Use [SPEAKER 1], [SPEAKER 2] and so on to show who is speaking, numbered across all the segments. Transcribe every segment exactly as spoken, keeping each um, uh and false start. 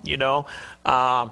[SPEAKER 1] you know. Uh,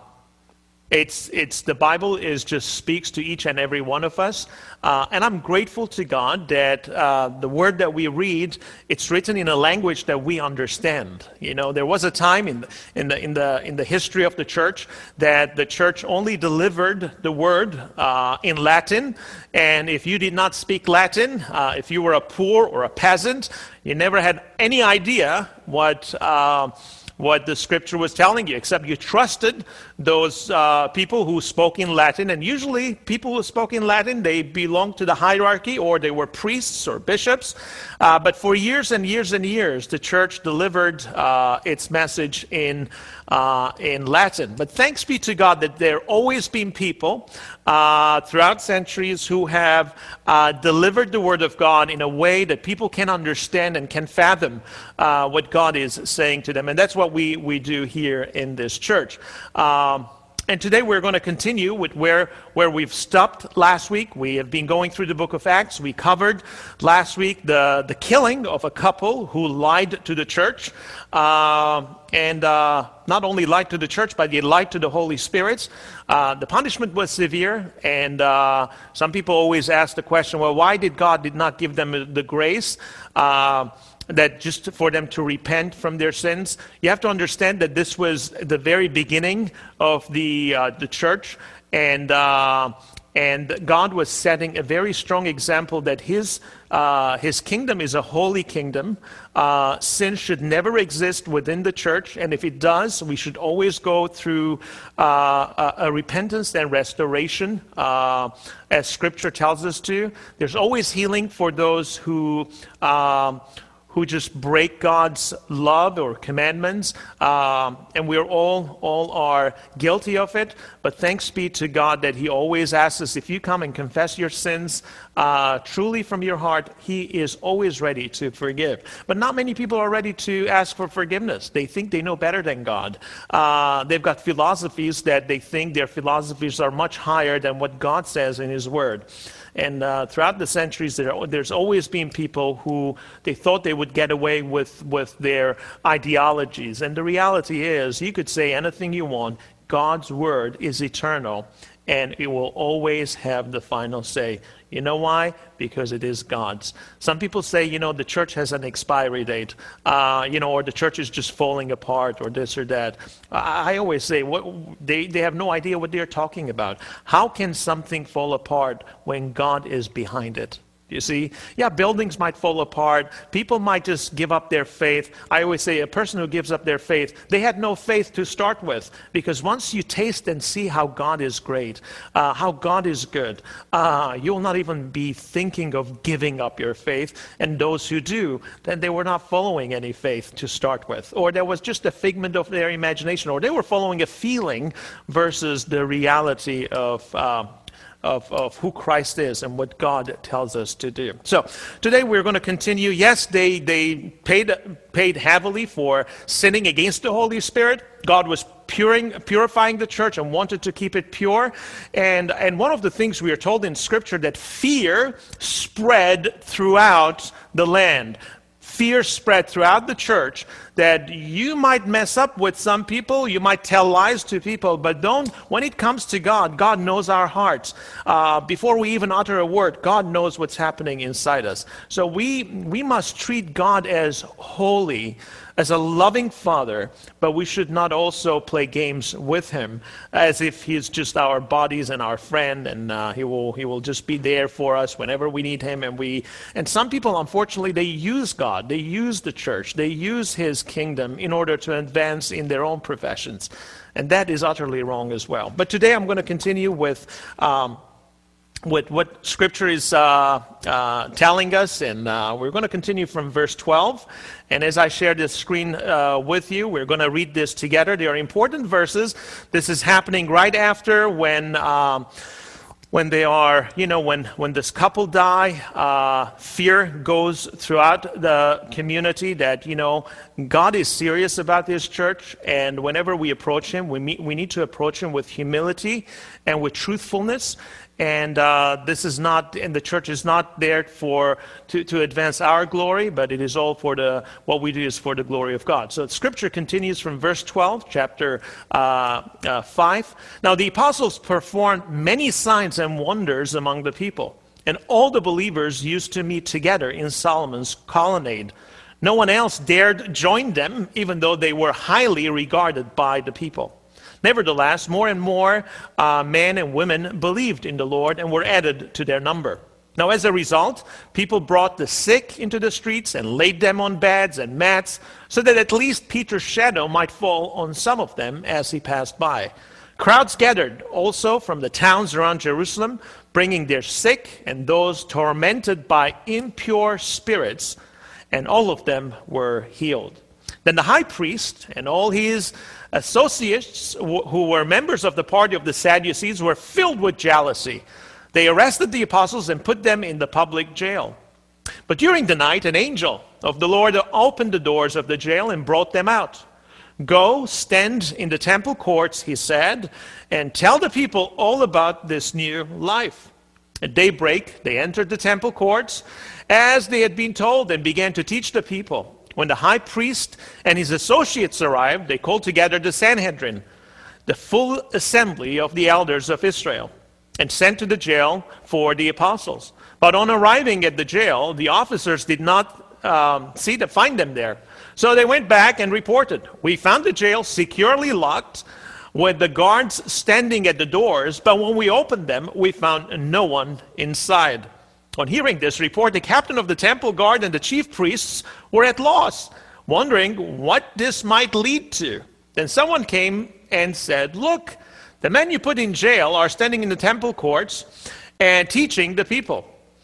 [SPEAKER 1] It's, it's, the Bible is just speaks to each and every one of us. Uh, and I'm grateful to God that uh, the word that we read, it's written in a language that we understand. You know, there was a time in the, in the, in the, in the history of the church that the church only delivered the word uh, in Latin. And if you did not speak Latin, uh, if you were a poor or a peasant, you never had any idea what... Uh, what the scripture was telling you, except you trusted those uh, people who spoke in Latin. And usually people who spoke in Latin, they belonged to the hierarchy, or they were priests or bishops. Uh, but for years and years and years, the church delivered uh, its message in uh, in Latin. But thanks be to God that there always been people uh, throughout centuries who have uh, delivered the word of God in a way that people can understand and can fathom uh, what God is saying to them. And that's what we, we do here in this church. Um, And today we're going to continue with where, where we've stopped last week. We have been going through the book of Acts. We covered last week the, the killing of a couple who lied to the church. Uh, and uh, not only lied to the church, but they lied to the Holy Spirit. Uh, the punishment was severe. And uh, some people always ask the question, well, why did God did not give them the grace? Uh, that just for them to repent from their sins. You have to understand that this was the very beginning of the uh, the church, and uh, and God was setting a very strong example that His uh, His kingdom is a holy kingdom. Uh, sin should never exist within the church, and if it does, we should always go through uh, a, a repentance and restoration, uh, as Scripture tells us to. There's always healing for those who. Um, who just break God's love or commandments, um, and we're all all are guilty of it. But thanks be to God that He always asks us, if you come and confess your sins uh, truly from your heart, He is always ready to forgive. But not many people are ready to ask for forgiveness. They think they know better than God. Uh, they've got philosophies that they think their philosophies are much higher than what God says in His Word. And uh, throughout the centuries, there, there's always been people who they thought they would get away with, with their ideologies. And the reality is, you could say anything you want. God's word is eternal, and it will always have the final say. You know why? Because it is God's. Some people say, you know, the church has an expiry date, uh, you know, or the church is just falling apart, or this or that. I, I always say, what, they, they have no idea what they're talking about. How can something fall apart when God is behind it? You see? Yeah, buildings might fall apart. People might just give up their faith. I always say a person who gives up their faith, they had no faith to start with. Because once you taste and see how God is great, uh, how God is good, uh, you'll not even be thinking of giving up your faith. And those who do, then they were not following any faith to start with. Or there was just a figment of their imagination. Or they were following a feeling versus the reality of uh, Of, of who Christ is and what God tells us to do. So today we're going to continue. Yes, they they paid paid heavily for sinning against the Holy Spirit. God was puring, purifying the church and wanted to keep it pure. And and one of the things we are told in Scripture, that fear spread throughout the land. Fear spread throughout the church, that you might mess up with some people, you might tell lies to people, but don't, when it comes to God, God knows our hearts. Uh, before we even utter a word, God knows what's happening inside us. So we, we must treat God as holy, as a loving Father, but we should not also play games with Him as if He's just our buddies and our friend, and uh, He will He will just be there for us whenever we need Him. And we and some people, unfortunately, they use God, they use the church, they use His kingdom in order to advance in their own professions, and that is utterly wrong as well. But today I'm going to continue with. Um, With what Scripture is uh, uh, telling us, and uh, we're going to continue from verse twelve. And as I share this screen uh, with you, we're going to read this together. They are important verses. This is happening right after when um, when they are, you know, when, when this couple die, uh, fear goes throughout the community that, you know, God is serious about this church, and whenever we approach him, we, meet, we need to approach him with humility and with truthfulness. And uh, this is not, and the church is not there for to, to advance our glory, but it is all for the, what we do is for the glory of God. So Scripture continues from verse twelve, chapter uh, uh, five. Now the apostles performed many signs and wonders among the people, and all the believers used to meet together in Solomon's colonnade. No one else dared join them, even though they were highly regarded by the people. Nevertheless, more and more uh, men and women believed in the Lord and were added to their number. Now, as a result, people brought the sick into the streets and laid them on beds and mats, so that at least Peter's shadow might fall on some of them as he passed by. Crowds gathered also from the towns around Jerusalem, bringing their sick and those tormented by impure spirits, and all of them were healed. Then the high priest and all his associates who were members of the party of the Sadducees were filled with jealousy. They arrested the apostles and put them in the public jail. But during the night, an angel of the Lord opened the doors of the jail and brought them out. Go, stand in the temple courts, he said, and tell the people all about this new life. At daybreak, they entered the temple courts as they had been told and began to teach the people. When the high priest and his associates arrived, they called together the Sanhedrin, the full assembly of the elders of Israel, and sent to the jail for the apostles. But on arriving at the jail, the officers did not um, see to find them there. So they went back and reported, "We found the jail securely locked, with the guards standing at the doors, but when we opened them, we found no one inside." On hearing this report, the captain of the temple guard and the chief priests were at loss, wondering what this might lead to. Then someone came and said, "Look, the men you put in jail are standing in the temple courts and teaching the people."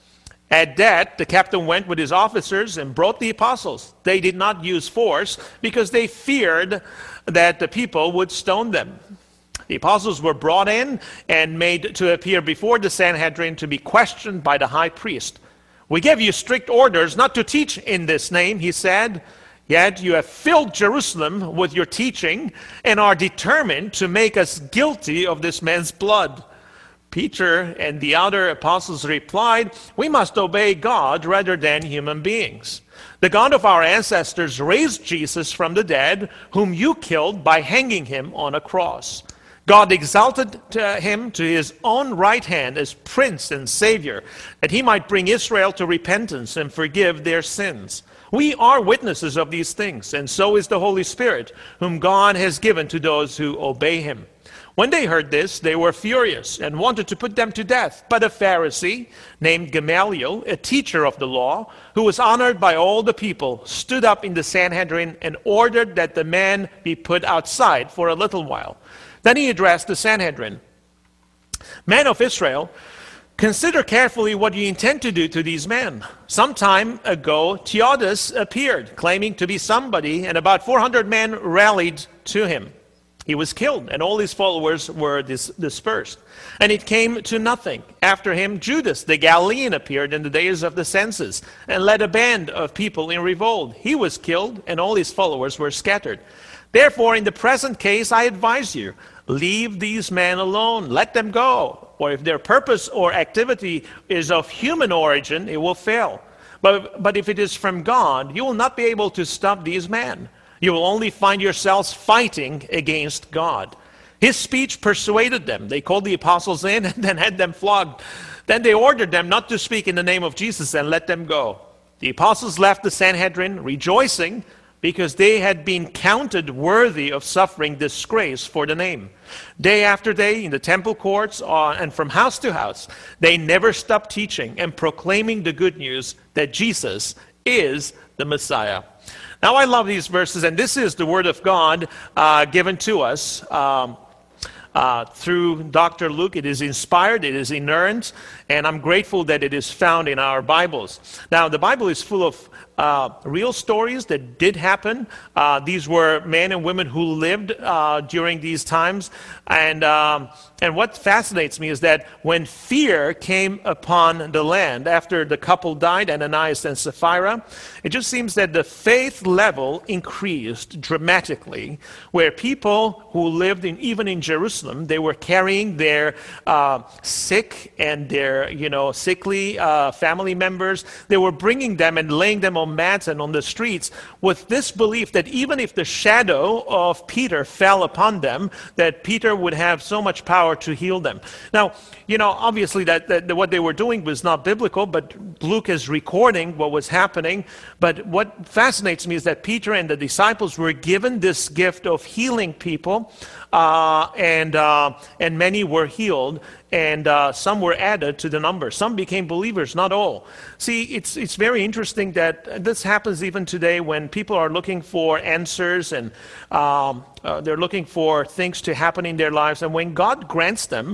[SPEAKER 1] At that, the captain went with his officers and brought the apostles. They did not use force because they feared that the people would stone them. The apostles were brought in and made to appear before the Sanhedrin to be questioned by the high priest. "We gave you strict orders not to teach in this name," he said, "yet you have filled Jerusalem with your teaching and are determined to make us guilty of this man's blood." Peter and the other apostles replied, "We must obey God rather than human beings. The God of our ancestors raised Jesus from the dead, whom you killed by hanging him on a cross. God exalted him to his own right hand as Prince and Savior, that he might bring Israel to repentance and forgive their sins. We are witnesses of these things, and so is the Holy Spirit, whom God has given to those who obey him." When they heard this, they were furious and wanted to put them to death. But a Pharisee named Gamaliel, a teacher of the law, who was honored by all the people, stood up in the Sanhedrin and ordered that the man be put outside for a little while. Then he addressed the Sanhedrin. "Men of Israel, consider carefully what you intend to do to these men. Some time ago, Theudas appeared, claiming to be somebody, and about four hundred men rallied to him. He was killed, and all his followers were dis- dispersed. And it came to nothing. After him, Judas the Galilean appeared in the days of the census, and led a band of people in revolt. He was killed, and all his followers were scattered. Therefore, in the present case, I advise you, leave these men alone. Let them go. Or if their purpose or activity is of human origin, it will fail. But, but if it is from God, you will not be able to stop these men. You will only find yourselves fighting against God." His speech persuaded them. They called the apostles in and then had them flogged. Then they ordered them not to speak in the name of Jesus and let them go. The apostles left the Sanhedrin rejoicing because they had been counted worthy of suffering disgrace for the name. Day after day in the temple courts uh, and from house to house, they never stopped teaching and proclaiming the good news that Jesus is the Messiah. Now, I love these verses, and this is the Word of God uh, given to us um, uh, through Doctor Luke. It is inspired, it is inerrant, and I'm grateful that it is found in our Bibles. Now, the Bible is full of uh, real stories that did happen. Uh, these were men and women who lived uh, during these times. And, um, and what fascinates me is that when fear came upon the land after the couple died, Ananias and Sapphira, it just seems that the faith level increased dramatically, where people who lived in, even in Jerusalem, they were carrying their uh, sick and their, you know, sickly uh, family members. They were bringing them and laying them on mats and on the streets with this belief that even if the shadow of Peter fell upon them, that Peter would have so much power to heal them. Now, you know, obviously that, that what they were doing was not biblical, but Luke is recording what was happening. But what fascinates me is that Peter and the disciples were given this gift of healing people, uh, and uh, and many were healed, and uh, some were added to the number. Some became believers, not all. See, it's it's very interesting that this happens even today when people are looking for answers, and um, uh, they're looking for things to happen in their lives, and when God grants them,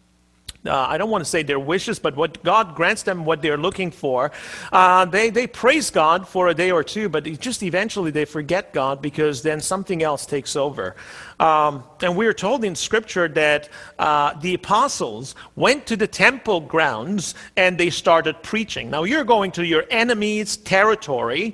[SPEAKER 1] Uh, I don't want to say their wishes, but what God grants them what they're looking for, uh, they, they praise God for a day or two, but it just eventually they forget God because then something else takes over. Um, and we're told in Scripture that uh, the apostles went to the temple grounds and they started preaching. Now you're going to your enemy's territory,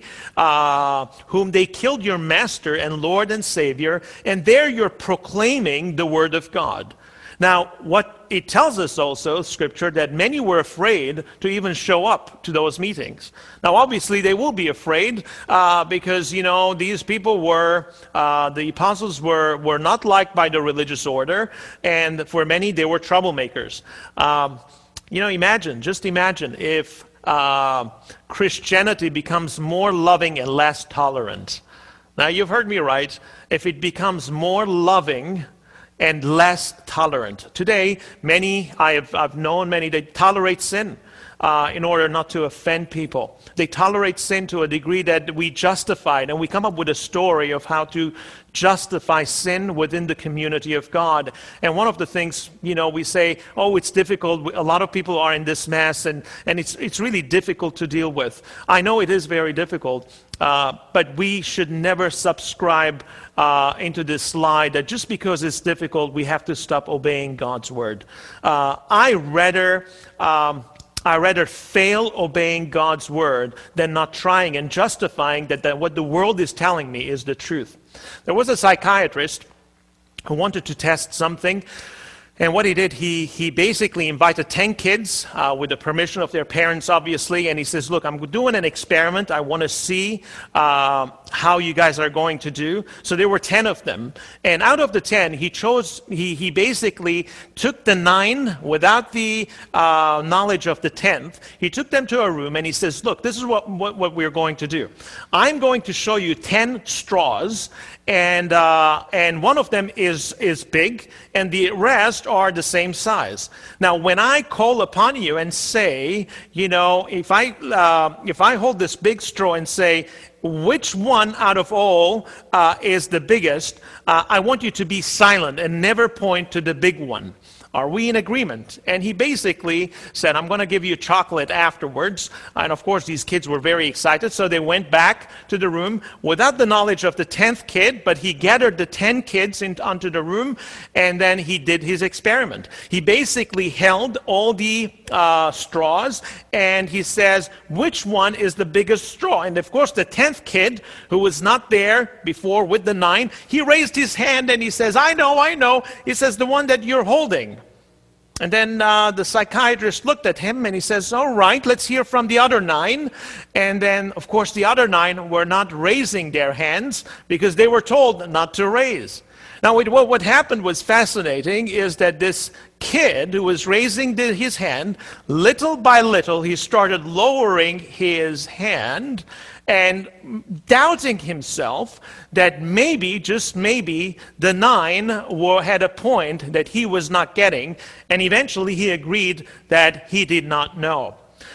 [SPEAKER 1] uh, whom they killed your master and Lord and Savior, and there you're proclaiming the Word of God. Now, what it tells us also, Scripture, that many were afraid to even show up to those meetings. Now, obviously, they will be afraid uh, because, you know, these people were, uh, the apostles were, were not liked by the religious order, and for many, they were troublemakers. Um, you know, imagine, just imagine if uh, Christianity becomes more loving and less tolerant. Now, you've heard me right. If it becomes more loving and less tolerant. Today, many, I have, I've known many, they tolerate sin uh, in order not to offend people. They tolerate sin to a degree that we justify it, and we come up with a story of how to justify sin within the community of God. And one of the things, you know, we say, oh, it's difficult. A lot of people are in this mess, and, and it's, it's really difficult to deal with. I know it is very difficult, uh, but we should never subscribe uh, into this lie that just because it's difficult, we have to stop obeying God's word. Uh, I rather... Um, I rather fail obeying God's word than not trying and justifying that, that what the world is telling me is the truth. There was a psychiatrist who wanted to test something, and what he did, he, he basically invited ten kids uh, with the permission of their parents, obviously, and he says, look, I'm doing an experiment. I want to see uh, how you guys are going to do. So there were ten of them, and out of the ten, he chose, he, he basically took the nine without the uh, knowledge of the tenth. He took them to a room, and he says, look, this is what, what, what we're going to do. I'm going to show you ten straws, and uh, and one of them is, is big, and the rest are the same size. Now, when I call upon you and say, you know, if I uh, if I hold this big straw and say, which one out of all uh, is the biggest, uh, I want you to be silent and never point to the big one. Are we in agreement? And he basically said, I'm going to give you chocolate afterwards. And of course, these kids were very excited. So they went back to the room without the knowledge of the tenth kid, but he gathered the ten kids into onto the room, and then he did his experiment. He basically held all the uh, straws, and he says, which one is the biggest straw? And of course, the tenth kid, who was not there before with the nine, he raised his hand and he says, I know, I know. He says, the one that you're holding. And then uh, the psychiatrist looked at him and he says, all right, let's hear from the other nine. And then, of course, the other nine were not raising their hands because they were told not to raise. Now, what, what happened was fascinating is that this kid who was raising the, his hand, little by little, he started lowering his hand and doubting himself that maybe, just maybe, the nine were, had a point that he was not getting, and eventually he agreed that he did not know.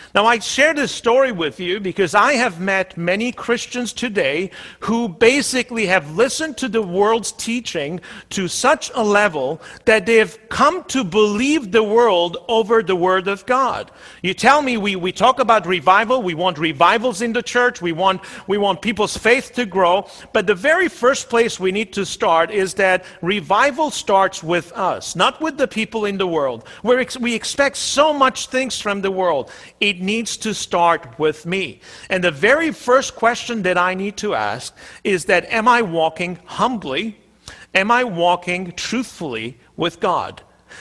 [SPEAKER 1] Now, I share this story with you because I have met many Christians today who basically have listened to the world's teaching to such a level that they have come to believe the world over the Word of God. You tell me we, we talk about revival, we want revivals in the church, we want, we want people's faith to grow, but the very first place we need to start is that revival starts with us, not with the people in the world. We're ex- we expect so much things from the world. It needs to start with me. And the very first question that I need to ask is that, am I walking humbly? Am I walking truthfully with God?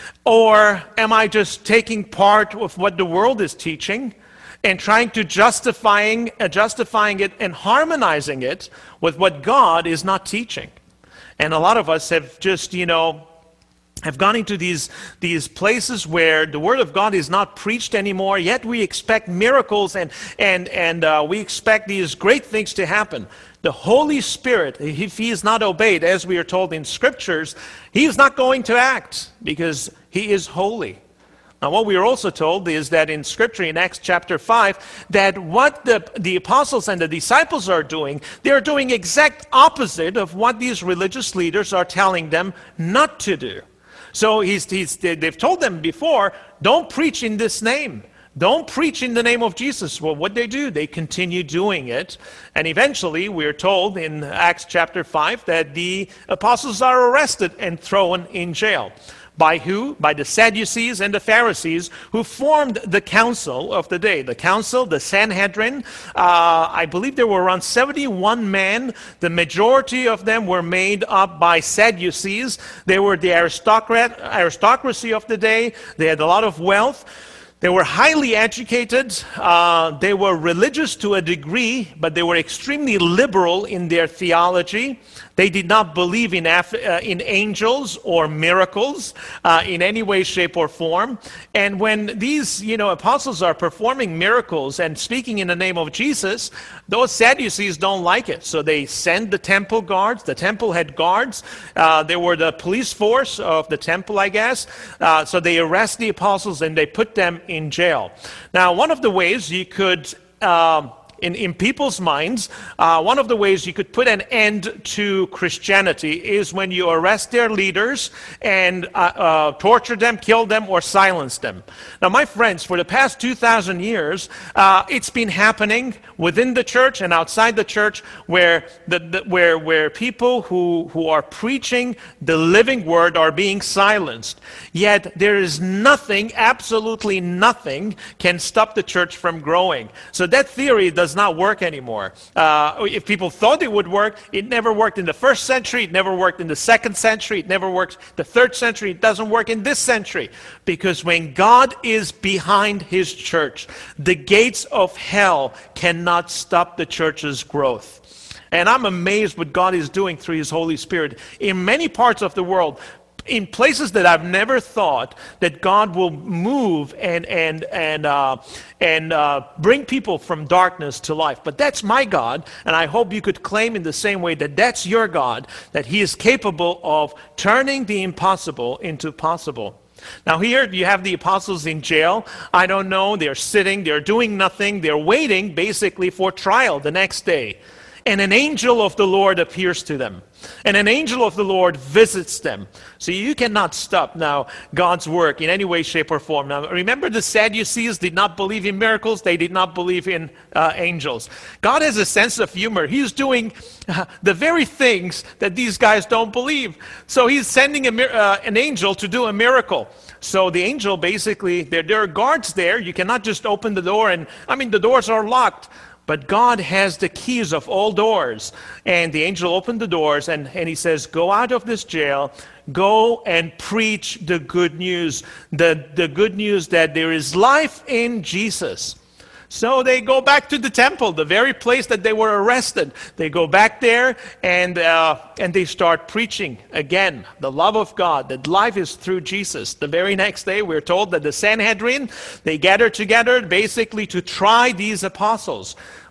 [SPEAKER 1] Or am I just taking part of what the world is teaching and trying to justifying, uh, justifying it and harmonizing it with what God is not teaching? And a lot of us have just, you know, have gone into these, these places where the Word of God is not preached anymore, yet we expect miracles and, and, and uh, we expect these great things to happen. The Holy Spirit, if He is not obeyed, as we are told in Scriptures, He is not going to act because He is holy. Now, what we are also told is that in Scripture, in Acts chapter five, that what the, the apostles and the disciples are doing, they are doing exact opposite of what these religious leaders are telling them not to do. So he's, he's, they've told them before, don't preach in this name. Don't preach in the name of Jesus. Well, what they do, they continue doing it. And eventually, we're told in Acts chapter five that the apostles are arrested and thrown in jail. By who? By the Sadducees and the Pharisees, who formed the council of the day. The council, the Sanhedrin, uh, I believe there were around seventy-one men. The majority of them were made up by Sadducees. They were the aristocrat, aristocracy of the day. They had a lot of wealth. They were highly educated. Uh, they were religious to a degree, but they were extremely liberal in their theology. They did not believe in, Af- uh, in angels or miracles uh, in any way, shape, or form. And when these, you know, apostles are performing miracles and speaking in the name of Jesus, those Sadducees don't like it. So they send the temple guards. The temple had guards. Uh, they were the police force of the temple, I guess. Uh, so they arrest the apostles and they put them in jail. Now, one of the ways you could... Uh, In, in people's minds, uh, one of the ways you could put an end to Christianity is when you arrest their leaders and uh, uh, torture them, kill them, or silence them. Now, my friends, for the past two thousand years, uh, it's been happening within the church and outside the church where, the, the, where, where people who, who are preaching the living word are being silenced. Yet there is nothing, absolutely nothing, can stop the church from growing. So that theory does does not work anymore. Uh, if people thought it would work, it never worked in the first century, it never worked in the second century, it never worked the third century, it doesn't work in this century. Because when God is behind His church, the gates of hell cannot stop the church's growth. And I'm amazed what God is doing through His Holy Spirit in many parts of the world. In places that I've never thought that God will move and and and uh, and uh, bring people from darkness to life. But that's my God, and I hope you could claim in the same way that that's your God, that He is capable of turning the impossible into possible. Now here you have the apostles in jail. I don't know, they're sitting, they're doing nothing, they're waiting basically for trial the next day. And an angel of the Lord appears to them. And an angel of the Lord visits them. So you cannot stop now God's work in any way, shape, or form. Now remember, the Sadducees did not believe in miracles. They did not believe in uh, angels. God has a sense of humor. He's doing uh, the very things that these guys don't believe. So He's sending a, uh, an angel to do a miracle. So the angel basically, there, there are guards there. You cannot just open the door and, I mean, the doors are locked. But God has the keys of all doors. And the angel opened the doors and, and he says, go out of this jail, go and preach the good news, the, the good news that there is life in Jesus. So they go back to the temple, the very place that they were arrested. They go back there and uh, and they start preaching again the love of God, that life is through Jesus. The very next day we're told that the Sanhedrin, they gathered together basically to try these apostles.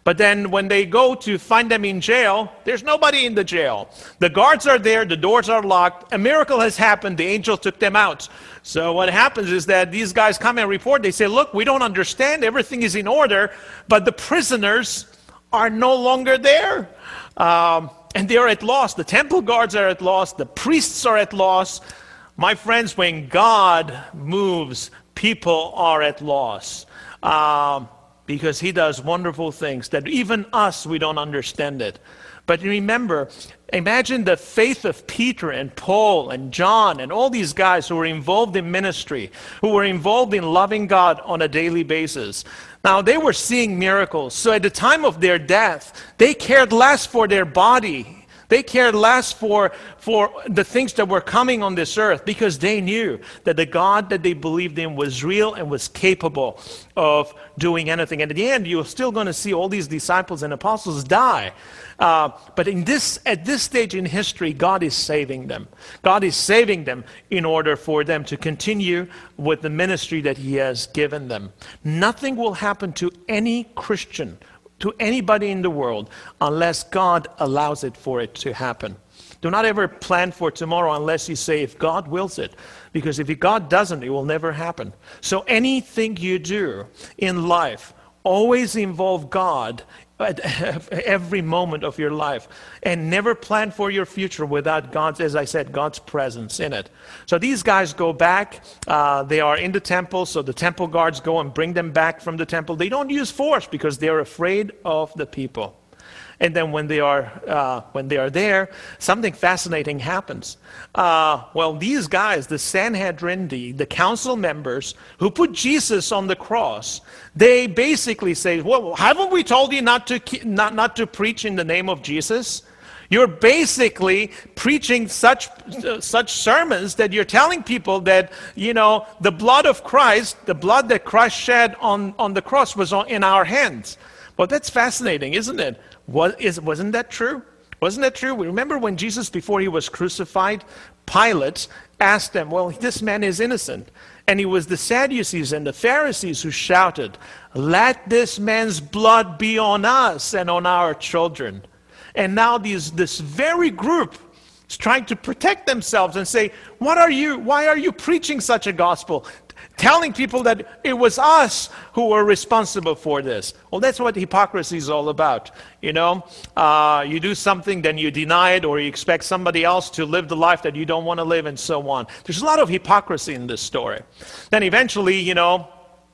[SPEAKER 1] But then when they go to find them in jail, there's nobody in the jail. The guards are there, the doors are locked, a miracle has happened, the angel took them out. So what happens is that these guys come and report, they say, look, we don't understand, everything is in order, but the prisoners are no longer there. Um, and they're at loss. The temple guards are at loss, the priests are at loss. My friends, when God moves, people are at loss. Um, because he does wonderful things that even us, we don't understand it. But remember, imagine the faith of Peter and Paul and John and all these guys who were involved in ministry, who were involved in loving God on a daily basis. Now, they were seeing miracles. So at the time of their death, they cared less for their body. They cared less for, for the things that were coming on this earth because they knew that the God that they believed in was real and was capable of doing anything. And at the end, you're still going to see all these disciples and apostles die. Uh, but in this, at this stage in history, God is saving them. God is saving them in order for them to continue with the ministry that he has given them. Nothing will happen to any Christian, to anybody in the world, unless God allows it for it to happen. Do not ever plan for tomorrow unless you say, if God wills it. Because if God doesn't, it will never happen. So anything you do in life, always involve God at every moment of your life. And never plan for your future without God's, as I said, God's presence in it. So these guys go back. Uh, they are in the temple, so the temple guards go and bring them back from the temple. They don't use force because they're afraid of the people. And then when they are uh, when they are there, something fascinating happens. Uh, well, these guys, the Sanhedrin, the, the council members who put Jesus on the cross, they basically say, well, haven't we told you not to not, not to preach in the name of Jesus? You're basically preaching such uh, such sermons that you're telling people that, you know, the blood of Christ, the blood that Christ shed on, on the cross was on, in our hands. Well, that's fascinating, isn't it? Was, is, wasn't that true? Wasn't that true? We remember when Jesus, before he was crucified, Pilate asked them, well, this man is innocent. And it was the Sadducees and the Pharisees who shouted, let this man's blood be on us and on our children. And now these, this very group is trying to protect themselves and say, what are you, why are you preaching such a gospel? Telling people that it was us who were responsible for this. Well, that's what hypocrisy is all about. You know, uh, you do something, then you deny it, or you expect somebody else to live the life that you don't want to live, and so on. There's a lot of hypocrisy in this story. Then eventually, you know,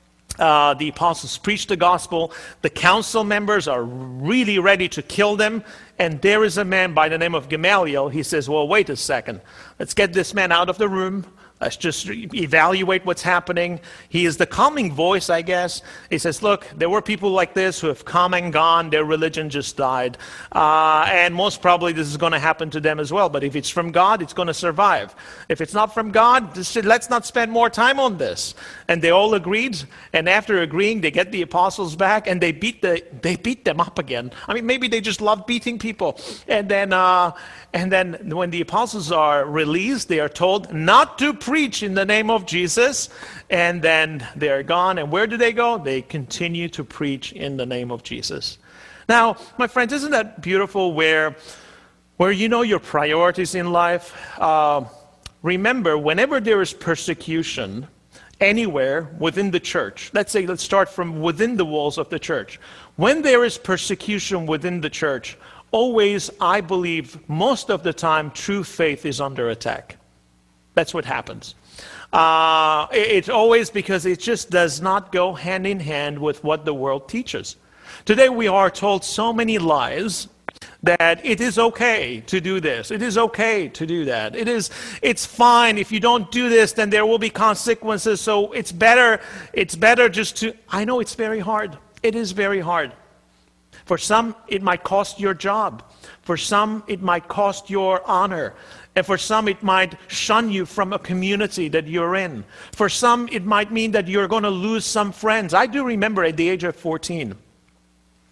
[SPEAKER 1] uh, the apostles preach the gospel. The council members are really ready to kill them. And there is a man by the name of Gamaliel. He says, well, wait a second. Let's get this man out of the room. Let's just evaluate what's happening. He is the calming voice, I guess. He says, look, there were people like this who have come and gone. Their religion just died. Uh, and most probably this is going to happen to them as well. But if it's from God, it's going to survive. If it's not from God, this should, let's not spend more time on this. And they all agreed. And after agreeing, they get the apostles back and they beat, the, they beat them up again. I mean, maybe they just love beating people. And then, uh, and then when the apostles are released, they are told not to preach in the name of Jesus, and then they're gone. And where do they go? They continue to preach in the name of Jesus. Now, my friends, isn't that beautiful where, where you know your priorities in life? Uh, remember, whenever there is persecution anywhere within the church, let's say, let's start from within the walls of the church. When there is persecution within the church, always, I believe, most of the time, true faith is under attack. That's what happens. Uh, it's always because it just does not go hand in hand with what the world teaches. Today we are told so many lies that it is okay to do this. It is okay to do that. It is, it's fine. If you don't do this, then there will be consequences. So it's better, it's better just to, I know it's very hard. It is very hard. For some, it might cost your job. For some, it might cost your honor. And for some, it might shun you from a community that you're in. For some, it might mean that you're going to lose some friends. I do remember at the age of fourteen,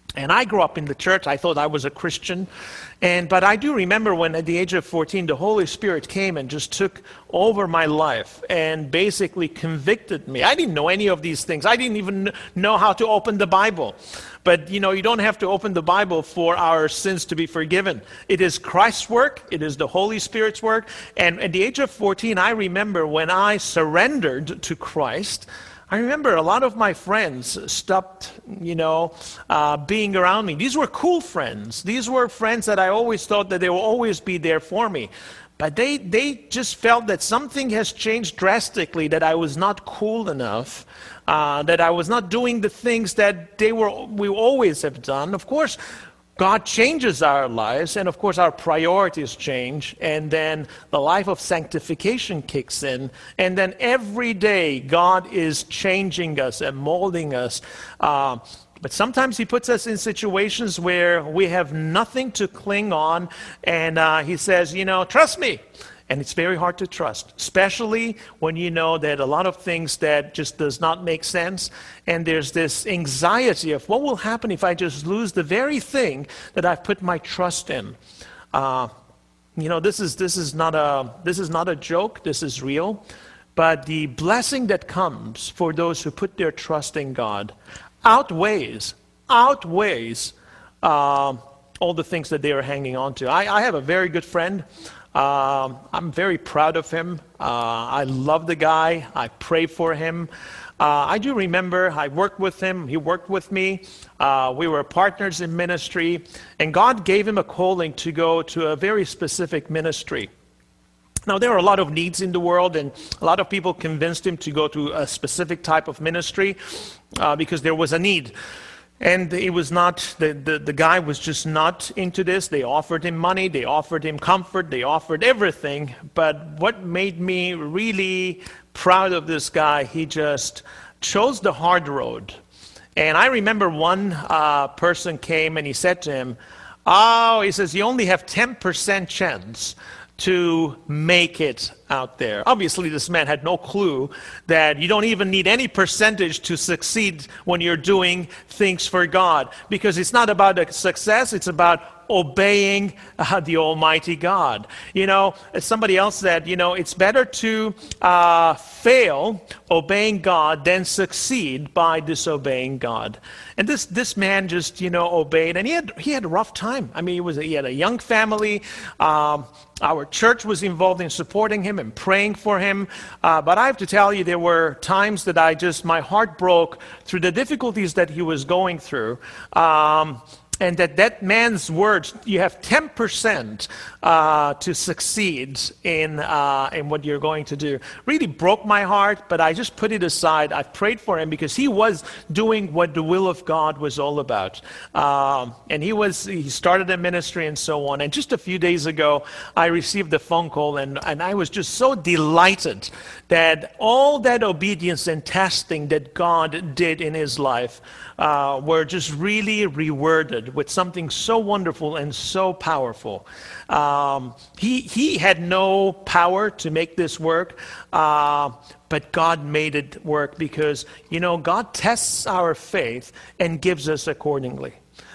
[SPEAKER 1] And I grew up in the church. I thought I was a Christian. And but I do remember when at the age of fourteen, the Holy Spirit came and just took over my life and basically convicted me. I didn't know any of these things. I didn't even know how to open the Bible. But, you know, you don't have to open the Bible for our sins to be forgiven. It is Christ's work. It is the Holy Spirit's work. And at the age of fourteen, I remember when I surrendered to Christ, I remember a lot of my friends stopped, you know, uh, being around me. These were cool friends. These were friends that I always thought that they will always be there for me. But they, they just felt that something has changed drastically, that I was not cool enough, uh, that I was not doing the things that they were we always have done. Of course, God changes our lives, and of course our priorities change, and then the life of sanctification kicks in, and then every day God is changing us and molding us. Uh, but sometimes He puts us in situations where we have nothing to cling on, and uh, He says, you know, trust me. And it's very hard to trust, especially when you know that a lot of things that just does not make sense. And there's this anxiety of what will happen if I just lose the very thing that I've put my trust in. Uh, you know, this is this is not a this is not a joke. This is real. But the blessing that comes for those who put their trust in God outweighs outweighs uh, all the things that they are hanging on to. I, I have a very good friend. Um, I'm very proud of him. Uh, I love the guy. I pray for him. Uh, I do remember I worked with him. He worked with me. Uh, we were partners in ministry. And God gave him a calling to go to a very specific ministry. Now, there are a lot of needs in the world, and a lot of people convinced him to go to a specific type of ministry uh, because there was a need. And it was not, the, the, the guy was just not into this. They offered him money, they offered him comfort, they offered everything. But what made me really proud of this guy, he just chose the hard road. And I remember one uh, person came and he said to him, oh, he says, you only have ten percent chance to make it out there. Obviously, this man had no clue that you don't even need any percentage to succeed when you're doing things for God, because it's not about the success, it's about obeying uh, the Almighty God. You know, as somebody else said, you know, it's better to uh, fail obeying God than succeed by disobeying God. And this this man just, you know, obeyed, and he had he had a rough time. I mean, he was he had a young family. Um, our church was involved in supporting him and praying for him. Uh, but I have to tell you, there were times that I just my heart broke through the difficulties that he was going through. Um, And that that man's words, you have ten percent uh, to succeed in uh, in what you're going to do, really broke my heart, but I just put it aside. I prayed for him because he was doing what the will of God was all about. Um, and he was he started a ministry and so on. And just a few days ago, I received a phone call, and, and I was just so delighted that all that obedience and testing that God did in his life uh, were just really rewarded with something so wonderful and so powerful. Um, he he had no power to make this work, uh, but God made it work because, you know, God tests our faith and gives us accordingly.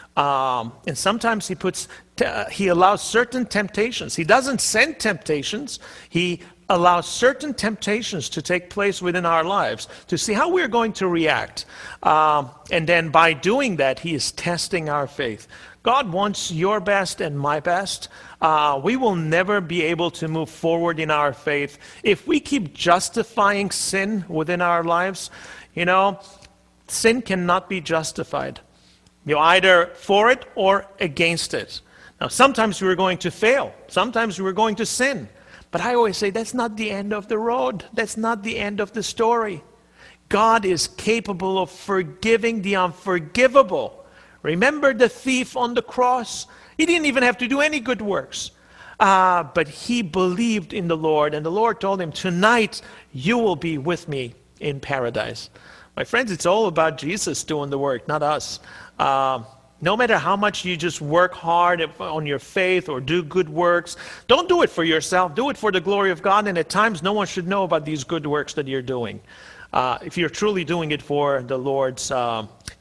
[SPEAKER 1] Um, and sometimes he puts, uh, he allows certain temptations. He doesn't send temptations. He allows certain temptations to take place within our lives to see how we're going to react. Um, and then by doing that, he is testing our faith. God wants your best and my best. Uh, we will never be able to move forward in our faith if we keep justifying sin within our lives. You know, sin cannot be justified. You're either for it or against it. Now, sometimes we're going to fail. Sometimes we're going to sin. But I always say that's not the end of the road. That's not the end of the story. God is capable of forgiving the unforgivable. Remember the thief on the cross? He didn't even have to do any good works. Uh, but he believed in the Lord, and the Lord told him, tonight you will be with me in paradise. My friends, it's all about Jesus doing the work, not us. Uh, no matter how much you just work hard on your faith or do good works, don't do it for yourself. Do it for the glory of God, and at times no one should know about these good works that you're doing. Uh, if you're truly doing it for the Lord's uh,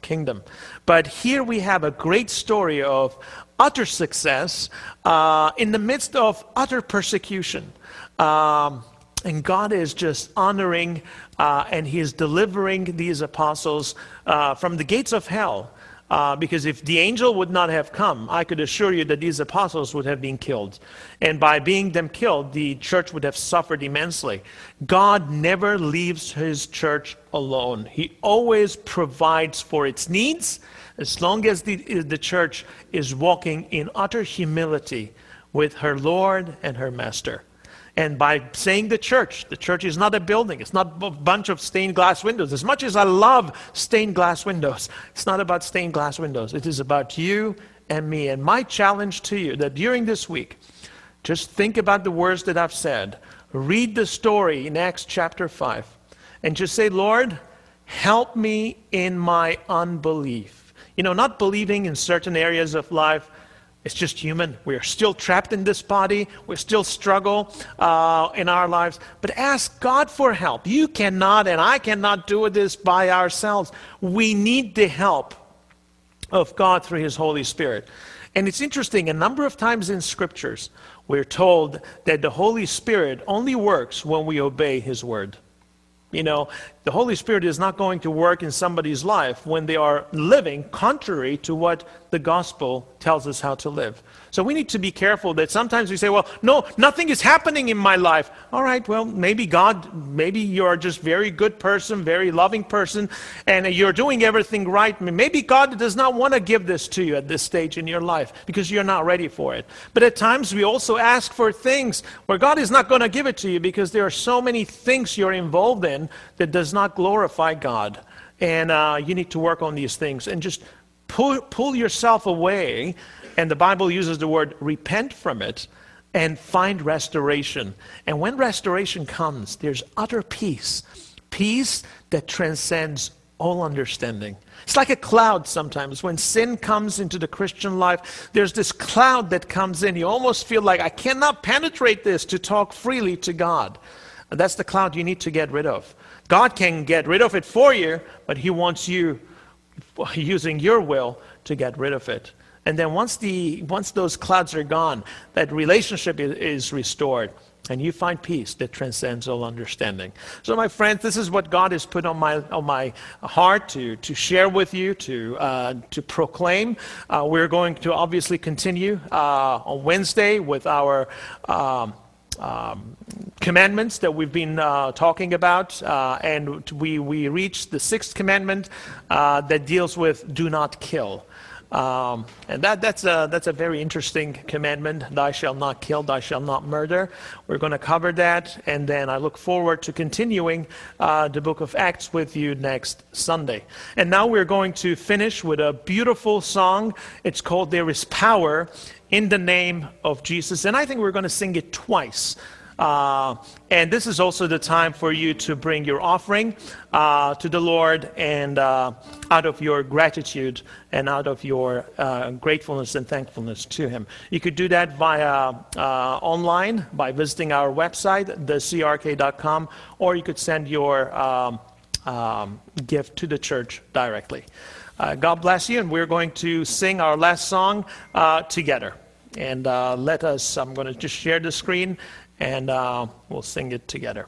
[SPEAKER 1] kingdom. But here we have a great story of utter success uh, in the midst of utter persecution. Um, and God is just honoring uh, and He is delivering these apostles uh, from the gates of hell. Uh, because if the angel would not have come, I could assure you that these apostles would have been killed. And by being them killed, the church would have suffered immensely. God never leaves His church alone. He always provides for its needs as long as the, the church is walking in utter humility with her Lord and her Master. And by saying the church, the church is not a building. It's not a bunch of stained glass windows. As much as I love stained glass windows, it's not about stained glass windows. It is about you and me. And my challenge to you that during this week, just think about the words that I've said. Read the story in Acts chapter five. And just say, Lord, help me in my unbelief. You know, not believing in certain areas of life. It's just human. We're still trapped in this body. We still struggle uh, in our lives. But ask God for help. You cannot and I cannot do this by ourselves. We need the help of God through His Holy Spirit. And it's interesting, a number of times in Scriptures, we're told that the Holy Spirit only works when we obey His word. You know, the Holy Spirit is not going to work in somebody's life when they are living contrary to what the gospel tells us how to live. So we need to be careful that sometimes we say, well, no, nothing is happening in my life. All right, well, maybe God, maybe you're just very good person, very loving person, and you're doing everything right. Maybe God does not want to give this to you at this stage in your life because you're not ready for it. But at times we also ask for things where God is not going to give it to you because there are so many things you're involved in that does not glorify God. And uh, you need to work on these things and just pull, pull yourself away. And the Bible uses the word repent from it and find restoration. And when restoration comes, there's utter peace. Peace that transcends all understanding. It's like a cloud sometimes. When sin comes into the Christian life, there's this cloud that comes in. You almost feel like, I cannot penetrate this to talk freely to God. And that's the cloud you need to get rid of. God can get rid of it for you, but He wants you using your will to get rid of it. And then once the once those clouds are gone, that relationship is, is restored. And you find peace that transcends all understanding. So my friends, this is what God has put on my on my heart to, to share with you, to uh, to proclaim. Uh, we're going to obviously continue uh, on Wednesday with our um, um, commandments that we've been uh, talking about. Uh, and we, we reached the sixth commandment uh, that deals with do not kill. Um, and that, that's, a, that's a very interesting commandment. Thou shalt not kill, thou shalt not murder. We're going to cover that, and then I look forward to continuing uh, the book of Acts with you next Sunday. And now we're going to finish with a beautiful song. It's called There Is Power in the Name of Jesus. And I think we're going to sing it twice. Uh, and this is also the time for you to bring your offering uh, to the Lord, and uh, out of your gratitude and out of your uh, gratefulness and thankfulness to Him. You could do that via uh, online by visiting our website, the c r k dot com, or you could send your um, um, gift to the church directly. Uh, God bless you, and we're going to sing our last song uh, together. And uh, let us, I'm going to just share the screen, and uh, we'll sing it together.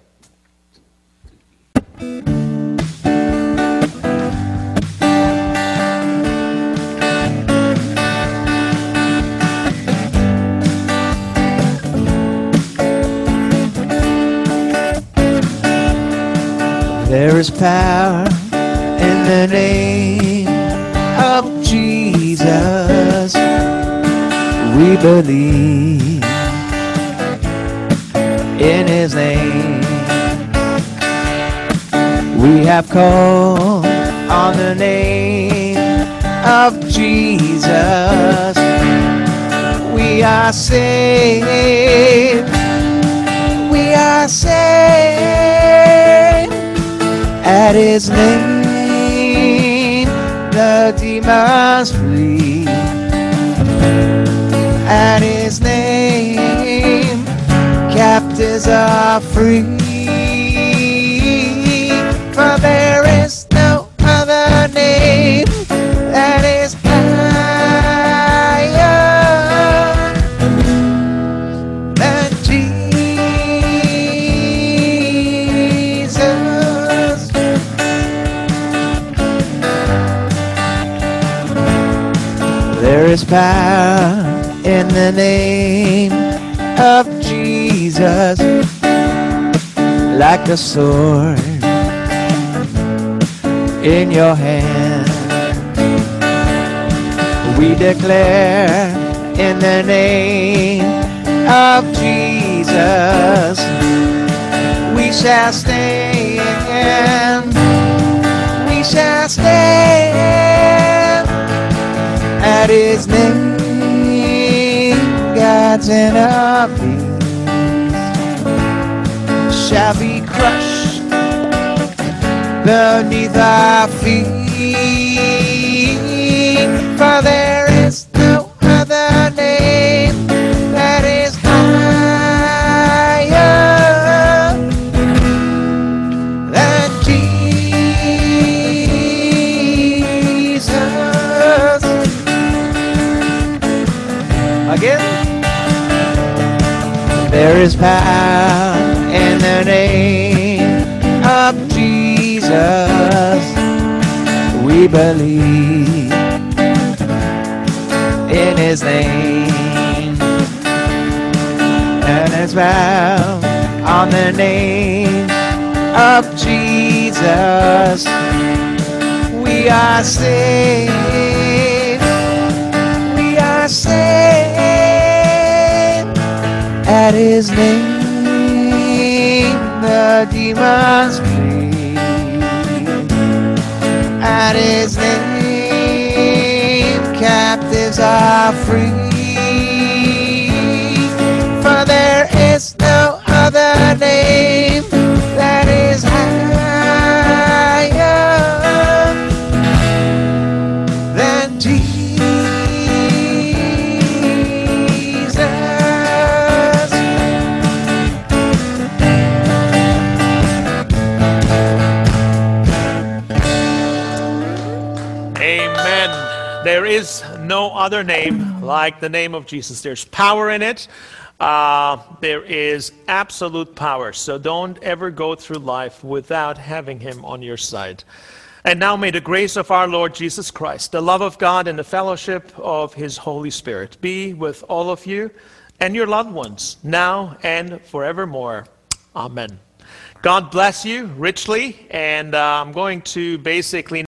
[SPEAKER 2] There is power in the name of Jesus. We believe in His name. We have called on the name of Jesus. We are saved. We are saved. At His name, the demons flee. At His name, captives are free. For there is no other name is power in the name of Jesus, like a sword in your hand. We declare in the name of Jesus, we shall stand, we shall stand at his name. God's enemies shall be crushed beneath our feet, for there is no other name that is higher than Jesus. Again. There is power in the name of Jesus. We believe in his name, and it's bound on the name of Jesus. We are saved, we are saved at his name. The demons flee at his name. Captives are free, for there is no other name that is higher than Jesus.
[SPEAKER 1] There is no other name like the name of Jesus. There's power in it. Uh, there is absolute power. So don't ever go through life without having him on your side. And now may the grace of our Lord Jesus Christ, the love of God, and the fellowship of his Holy Spirit be with all of you and your loved ones now and forevermore. Amen. God bless you richly. And uh, I'm going to basically